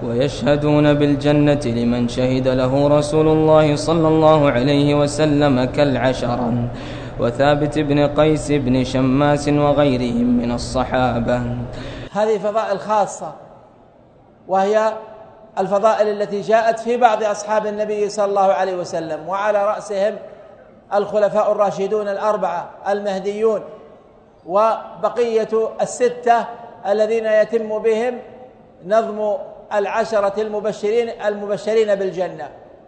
ويشهدون بالجنة لمن شهد له رسول الله صلى الله عليه وسلم كالعشرة وثابت بن قيس بن شماس وغيرهم من الصحابة. هذه فضائل خاصة، وهي الفضائل التي جاءت في بعض أصحاب النبي صلى الله عليه وسلم، وعلى رأسهم الخلفاء الراشدون الأربعة المهديون، وبقية الستة الذين يتم بهم نظم العشرة المبشرين بالجنة.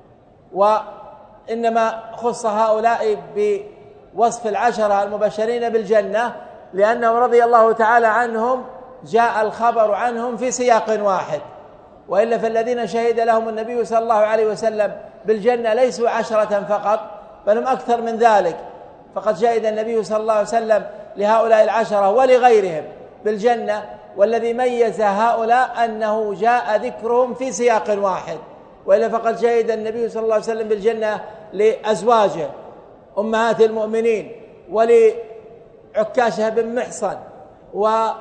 وإنما خص هؤلاء بوصف العشرة المبشرين بالجنة لأنهم رضي الله تعالى عنهم جاء الخبر عنهم في سياق واحد، وإلا فالذين شهد لهم النبي صلى الله عليه وسلم بالجنة ليسوا 10 فقط، بل هم أكثر من ذلك. فقد شهد النبي صلى الله عليه وسلم لهؤلاء 10 ولغيرهم بالجنة، والذي ميز هؤلاء أنه جاء ذكرهم في سياق واحد، وإلا فقد شهد النبي صلى الله عليه وسلم بالجنة لأزواجه أمهات المؤمنين، ولعكاشة بن محصن، وثابت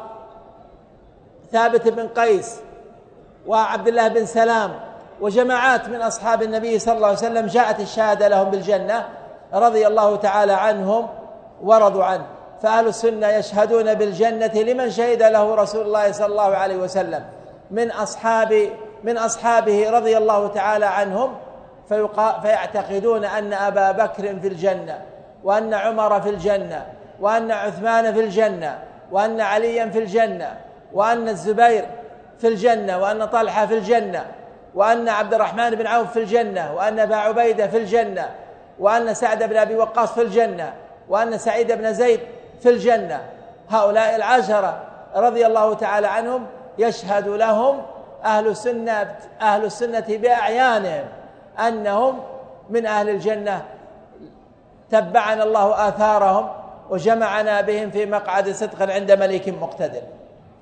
بن قيس، وعبد الله بن سلام، وجماعات من أصحاب النبي صلى الله عليه وسلم جاءت الشهادة لهم بالجنة رضي الله تعالى عنهم ورضوا عنه. فأهل السنة يشهدون بالجنة لمن شهد له رسول الله صلى الله عليه وسلم من أصحابه رضي الله تعالى عنهم، فيعتقدون أن أبا بكر في الجنة، وأن عمر في الجنة، وأن عثمان في الجنة، وأن عليا في الجنة، وأن الزبير في الجنة، وأن طلحة في الجنة، وأن عبد الرحمن بن عوف في الجنة، وأن أبا عبيدة في الجنة، وأن سعد بن أبي وقاص في الجنة، وأن سعيد بن زيد في الجنة. هؤلاء 10 رضي الله تعالى عنهم يشهد لهم أهل السنة بأعيانهم أنهم من أهل الجنة. تبعنا الله آثارهم وجمعنا بهم في مقعد صدق عند مليك مقتدر.